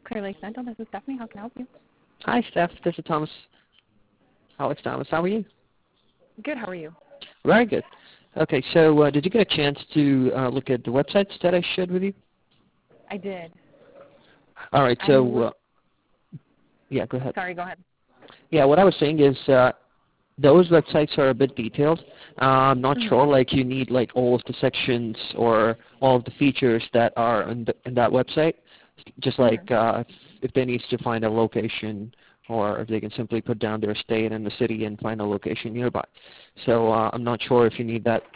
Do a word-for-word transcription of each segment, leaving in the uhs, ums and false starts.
Clear Lake Dental. This is Stephanie. How can I help you? Hi, Steph. This is Thomas. Alex Thomas. How are you? Good. How are you? Very good. Okay, so uh, did you get a chance to uh, look at the websites that I shared with you? I did. All right, I'm so look- uh, yeah, go ahead. Sorry, go ahead. Yeah, what I was saying is uh, those websites are a bit detailed. Uh, I'm not Mhm. sure like you need like all of the sections or all of the features that are in, the, in that website. Just like Mhm. uh, if, if they need to find a location, or if they can simply put down their state and the city and find a location nearby. So uh, I'm not sure if you need that.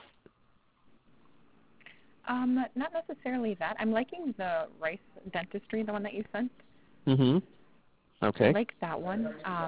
Um, not necessarily that. I'm liking the Rice Dentistry, the one that you sent. Mm-hmm. I Okay. like that one. Um,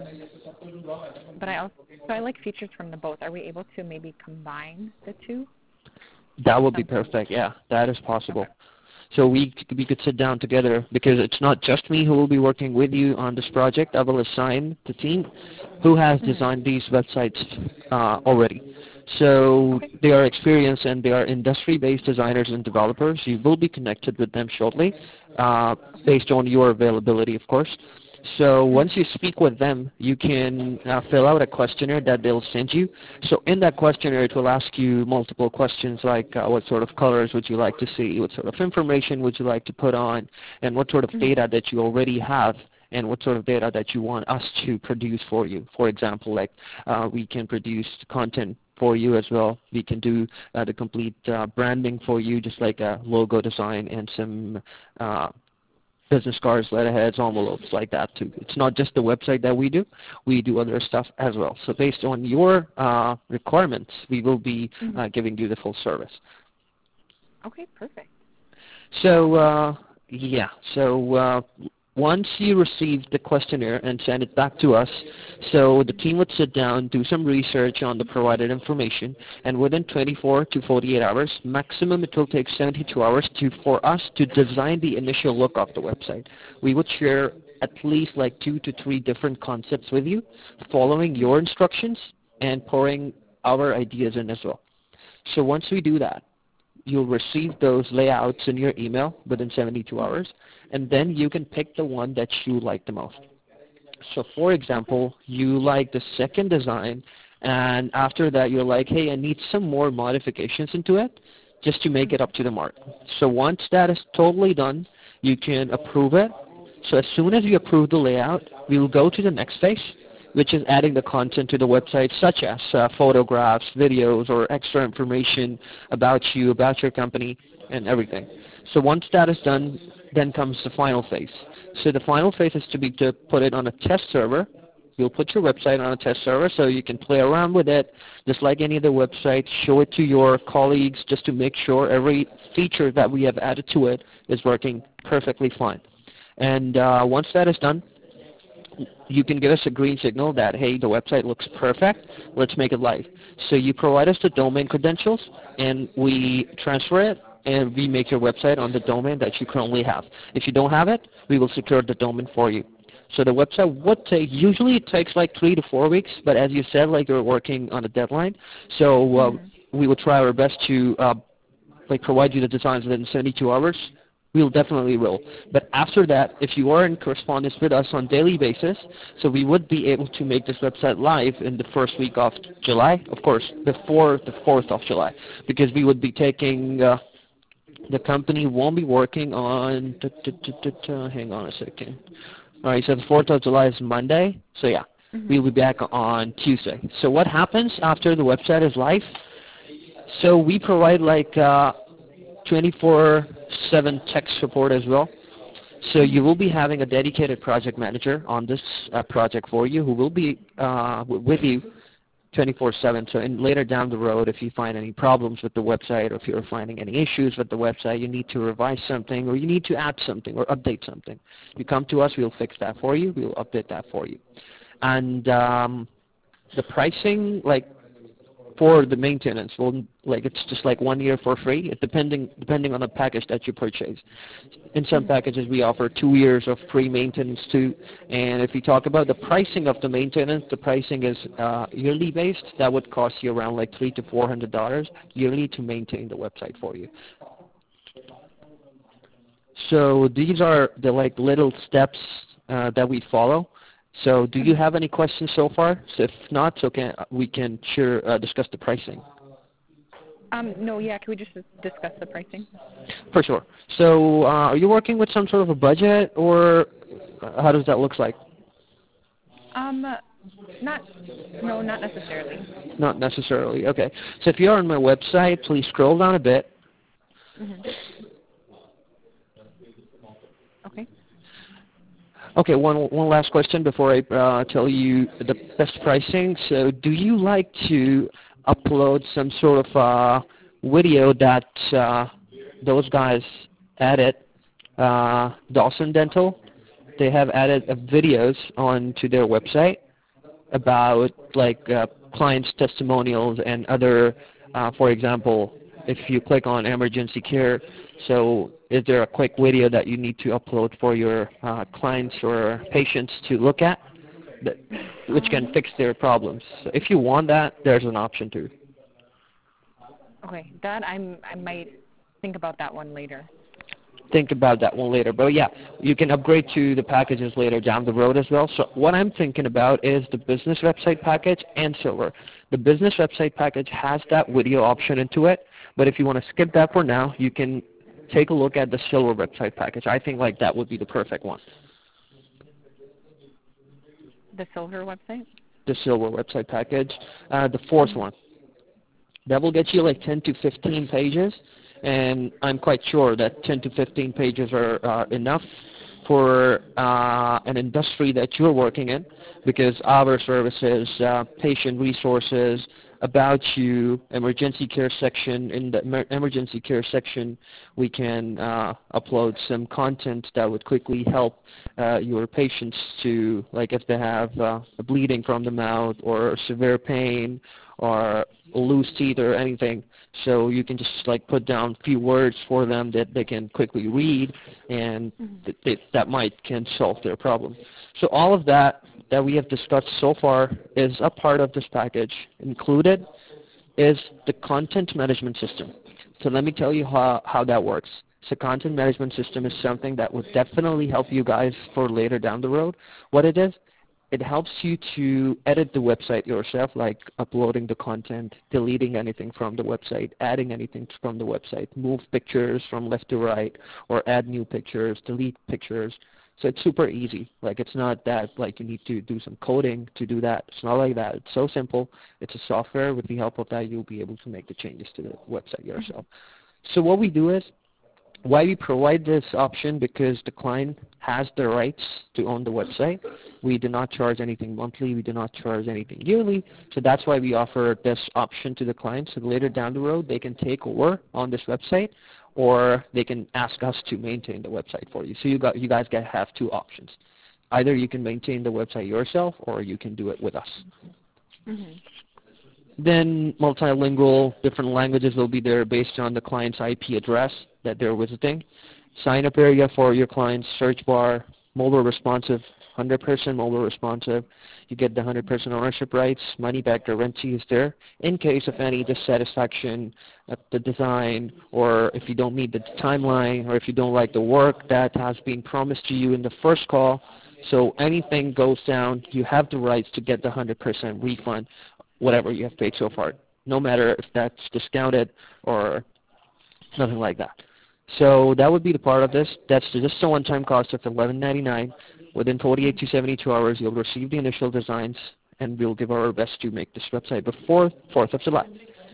but I also so I like features from the both. Are we able to maybe combine the two? That would be Something. perfect. Yeah, that is Okay. possible. So we we could sit down together because it's not just me who will be working with you on this project. I will assign the team who has Mhm. designed these websites uh, already. So Okay. they are experienced and they are industry-based designers and developers. You will be connected with them shortly, uh, based on your availability, of course. So once Mhm. you speak with them, you can uh, fill out a questionnaire that they'll send you. So in that questionnaire, it will ask you multiple questions like uh, what sort of colors would you like to see, what sort of information would you like to put on, and what sort of Mhm. data that you already have, and what sort of data that you want us to produce for you. For example, like uh, we can produce content for you as well. We can do uh, the complete uh, branding for you, just like a logo design and some uh, business cards, letterheads, envelopes, like that too. It's not just the website that we do. We do other stuff as well. So based on your uh, requirements, we will be Mhm. uh, giving you the full service. Okay. Perfect. So Um. uh, yeah, so uh, once you receive the questionnaire and send it back to us, so the team would sit down, do some research on the provided information, and within twenty-four to forty-eight hours, maximum it will take seventy-two hours to for us to design the initial look of the website. We would share at least like two to three different concepts with you, following your instructions and pouring our ideas in as well. So once we do that, you'll receive those layouts in your email within seventy-two Mhm. hours, and then you can pick the one that you like the most. So for Okay. example, you like the second design, and after that you're like, hey, I need some more modifications into it just to make it Mhm. up to the mark. So once that is totally done, you can approve it. So as soon as you approve the layout, we will go to the next phase, which is adding the content to the website, such as uh, photographs, videos, or extra information about you, about your company, and everything. So once that is done, then comes the final phase. So the final phase is to be to put it on a test server. You'll put your website on a test server so you can play around with it, just like any other website. Show it to your colleagues just to make sure every feature that we have added to it is working perfectly fine. And uh, once that is done, you can give us a green signal that, hey, the website looks perfect, let's make it live. So you provide us the domain credentials, and we transfer it, and we make your website on the domain that you currently have. If you don't have it, we will secure the domain for you. So the website would take, usually it takes like three to four weeks, but as you said, like you're working on a deadline, so uh, Mhm. we will try our best to uh, like provide you the designs within seventy-two hours. We'll definitely will. But after that, if you are in correspondence with us on daily basis, so we would be able to make this website live in the first week of July, of course, before the fourth of July, because we would be taking, uh, the company won't be working on, t- t- t- t- t- hang on a second. All right, so the fourth of July is Monday, so yeah, Mhm. we'll be back on Tuesday. So what happens after the website is live? So we provide like uh, twenty-four seven tech support as well. So you Mhm. will be having a dedicated project manager on this uh, project for you who will be uh, w- with you twenty-four seven. So in, later down the road, if you find any problems with the website or if you're finding any issues with the website, you need to revise something or you need to add something or update something, you come to us, we'll fix that for you, we'll update that for you. And um, the pricing, like for the maintenance, well, like it's just like one year for free, it depending depending on the package that you purchase. In some Mhm. packages, we offer two years of free maintenance too. And if you talk about the pricing of the maintenance, the pricing is uh, yearly based. That would cost you around like three to four hundred dollars yearly to maintain the website for you. So these are the like little steps uh, that we follow. So do you Mhm. have any questions so far? So if not, so can we can sure uh, discuss the pricing. Um, no, yeah, can we just discuss the pricing? For sure. So uh, are you working with some sort of a budget, or uh, how does that look like? Um, not, no, not necessarily. Not necessarily. Okay. So if you're on my website, please scroll down a bit. Mhm. Okay. Okay, one one last question before I uh, tell you the best pricing. So, do you like to upload some sort of uh, video that uh, those guys added? Uh, Dawson Dental, they have added uh, videos onto their website about like uh, clients' testimonials and other, uh, for example, if you click on emergency care, so is there a quick video that you need to upload for your uh, clients or patients to look at, that, which can Um, fix their problems? So if you want that, there's an option too. okay, that I'm, I might think about that one later. Think about that one later. But yeah, you can upgrade to the packages later down the road as well. So what I'm thinking about is the business website package and silver. The business website package has that video option into it, but if you want to skip that for now, you can take a look at the silver website package. I think like that would be the perfect one. The silver website? The silver website package, uh, the fourth Mhm. one. That will get you like ten to fifteen pages, and I'm quite sure that ten to fifteen pages are uh, enough for uh, an industry that you're working in, because our services, uh, patient resources, about you, emergency care section, in the emer- emergency care section, we can uh, upload some content that would quickly help uh, your patients to, like if they have uh, a bleeding from the mouth or severe pain or loose teeth or anything. So you can just like put down a few words for them that they can quickly read, and Mhm. th- th- that might can solve their problem. So all of that that we have discussed so far is a part of this package. Included is the content management system. So let me tell you how, how that works. So content management system is something that would definitely help you guys for later down the road. What it is, it helps you to edit the website yourself, like uploading the content, deleting anything from the website, adding anything from the website, move pictures from left to right, or add new pictures, delete pictures. So it's super easy. Like it's not that like you need to do some coding to do that. It's not like that. It's so simple. It's a software. With the help of that, you'll be able to make the changes to the website yourself. So what we do is, why we provide this option, because the client has the rights to own the website. We do not charge anything monthly. We do not charge anything yearly. So that's why we offer this option to the client. So later down the road, they can take over on this website, or they can ask us to maintain the website for you. So you got you guys get have two options. Either you can maintain the website yourself, or you can do it with us. Mhm. Then multilingual, different languages will be there based on the client's I P address that they're visiting. Sign up area for your client's search bar, mobile responsive, one hundred percent mobile responsive. You get the one hundred percent ownership rights, money back guarantee is there. In case of any dissatisfaction at the design, or if you don't meet the timeline, or if you don't like the work that has been promised to you in the first call, so anything goes down, you have the rights to get the one hundred percent refund, whatever you have paid so far, no matter if that's discounted or nothing like that. So that would be the part of this. That's just a one-time cost of eleven ninety-nine. Within forty-eight to seventy-two hours, you'll receive the initial designs, and we'll give our best to make this website before fourth of July.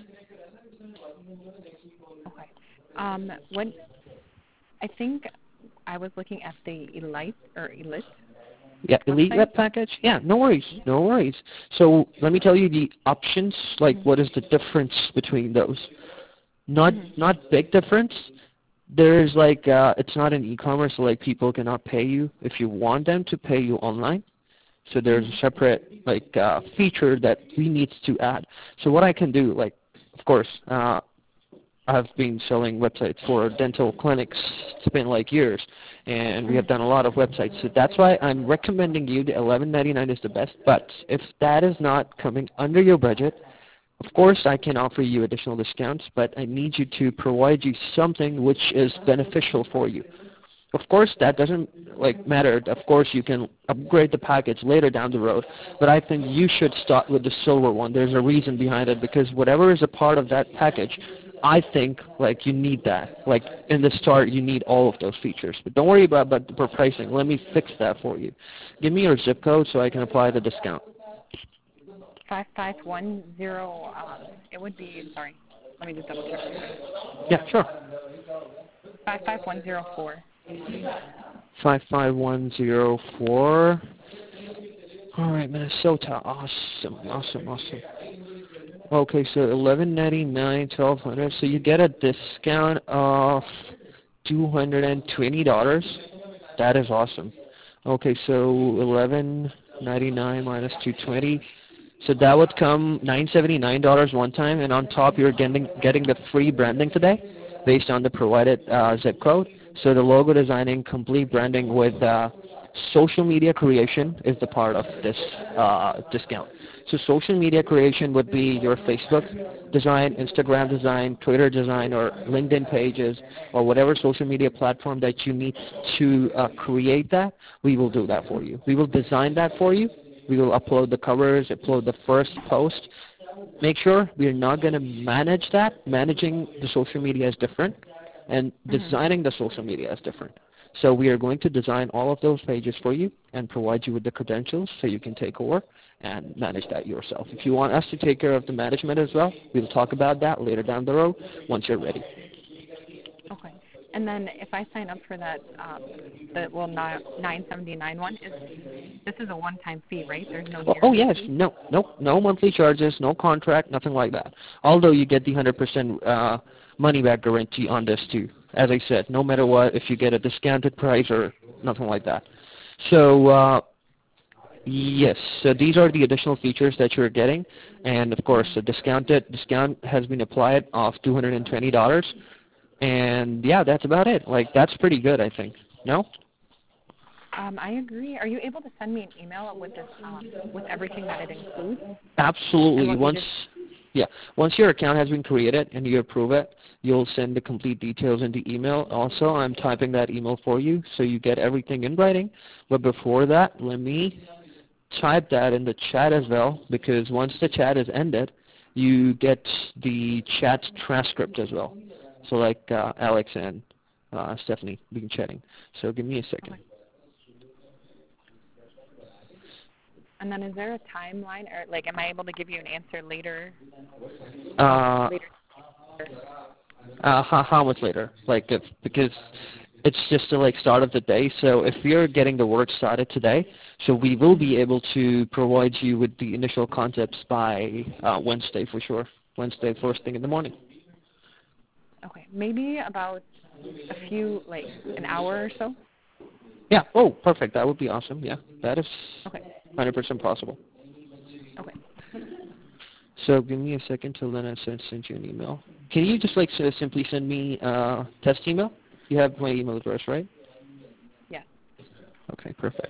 Okay. Um, when I think I was looking at the Elite or Elite Yeah, Elite website. Web Package? Yeah, no worries, no worries. So let me tell you the options, like Mhm. what is the difference between those. Not Mhm. not big difference. There's like uh, it's not an e-commerce, so like people cannot pay you if you want them to pay you online. So there's a Mhm. separate like uh, feature that we need to add. So what I can do, like, of course, uh, I've been selling websites for dental clinics. It's been like years, and we have Mhm. done a lot of websites. So that's why I'm recommending you the eleven ninety-nine is the best. But if that is not coming under your budget, of course I can offer you additional discounts. But I need you to provide you something which is beneficial for you. Of course, that doesn't like matter. Of course, you can upgrade the package later down the road, but I think you should start with the silver one. There's a reason behind it because whatever is a part of that package, I think like you need that. Like in the start, you need all of those features. But don't worry about, about the pricing. Let me fix that for you. Give me your zip code so I can apply the discount. Five five one zero. Um, it would be. Sorry. Let me just double check. Yeah, sure. Five five one zero four. Five five one zero four. All right, Minnesota. Awesome, awesome, awesome. Okay, so eleven ninety nine, twelve hundred. So you get a discount of two hundred and twenty dollars. That is awesome. Okay, so eleven ninety nine minus two twenty. So that would come nine seventy nine dollars one time, and on top you're getting getting the free branding today, based on the provided uh, zip code. So the logo designing, complete branding with uh, social media creation is the part of this uh, discount. So social media creation would be your Facebook design, Instagram design, Twitter design, or LinkedIn pages, or whatever social media platform that you need to uh, create that. We will do that for you. We will design that for you. We will upload the covers, upload the first post. Make sure we are not going to manage that. Managing the social media is different, and designing mm-hmm. the social media is different. So we are going to design all of those pages for you and provide you with the credentials so you can take over and manage that yourself. If you want us to take care of the management as well, we'll talk about that later down the road once you're ready. Okay. And then if I sign up for that, um, the well nine seventy-nine one, is this is a one-time fee, right? There's no Oh, oh yes, fee? no, no, no monthly charges, no contract, nothing like that. Although you get the one hundred percent uh, money-back guarantee on this too. As I said, no matter what, if you get a discounted price or nothing like that. So uh, yes, so these are the additional features that you're getting, and of course, the discounted discount has been applied of two hundred twenty dollars. And yeah, that's about it. Like that's pretty good, I think. No? Um, I agree. Are you able to send me an email with this, um, with everything that it includes? Absolutely. Once, yeah, once your account has been created and you approve it, you'll send the complete details in the email. Also, I'm typing that email for you, so you get everything in writing. But before that, let me type that in the chat as well, because once the chat is ended, you get the chat transcript as well. So like uh, Alex and uh, Stephanie been chatting. So give me a second. Okay. And then is there a timeline, or like, am I able to give you an answer later? Uh, later? uh, how, how much later? Like, if, because it's just the like start of the day. So if you're getting the work started today, so we will be able to provide you with the initial concepts by uh, Wednesday for sure. Wednesday, first thing in the morning. Okay, maybe about a few, like an hour or so. Yeah. Oh, perfect. That would be awesome. Yeah, that is okay. one hundred percent possible. Okay. So give me a second till then I send, send you an email. Can you just like so simply send me a uh, test email? You have my email address, right? Yeah. Okay, perfect.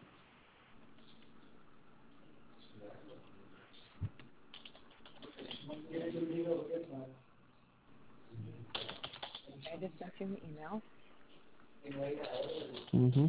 I just sent you an email. Mm-hmm.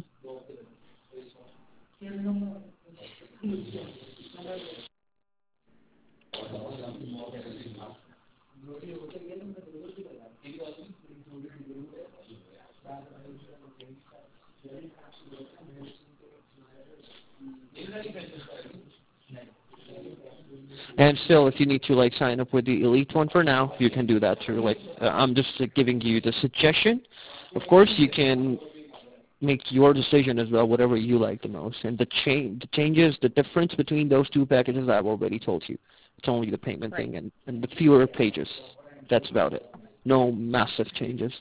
And still, if you need to like sign up with the Elite one for now, you can do that too. Like uh, I'm just uh, giving you the suggestion. Of course, you can make your decision as well, whatever you like the most. And the change, the changes, the difference between those two packages, I've already told you. It's only the payment right. thing and, and the fewer pages. That's about it. No massive changes.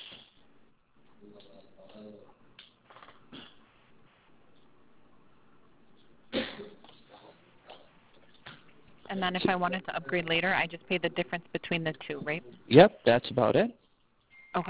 And then if I wanted to upgrade later, I just pay the difference between the two, right? Yep, that's about it. Okay.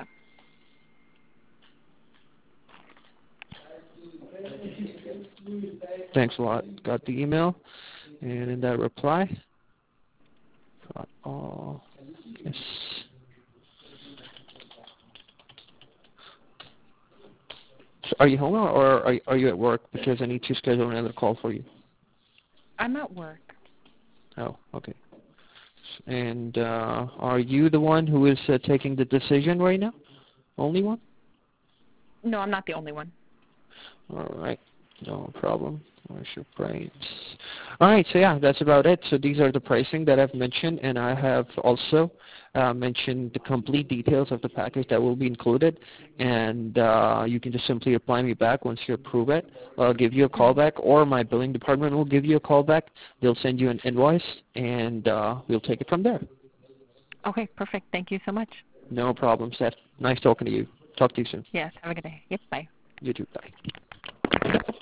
Thanks a lot. Got the email. And in that reply, got all, yes. So are you home or or are, are you at work? Because I need to schedule another call for you. I'm at work. Oh, okay. And uh, are you the one who is uh, taking the decision right now? Only one? No, I'm not the only one. All right. No problem. Worship rates. All right, so yeah, that's about it. So these are the pricing that I've mentioned, and I have also uh, mentioned the complete details of the package that will be included, and uh, you can just simply reply me back once you approve it. I'll give you a call Mm-hmm. back, or my billing department will give you a call back. They'll send you an invoice, and uh, we'll take it from there. Okay, perfect. Thank you so much. No problem, Seth. Nice talking to you. Talk to you soon. Yes, have a good day. Yep, bye. You too. Bye.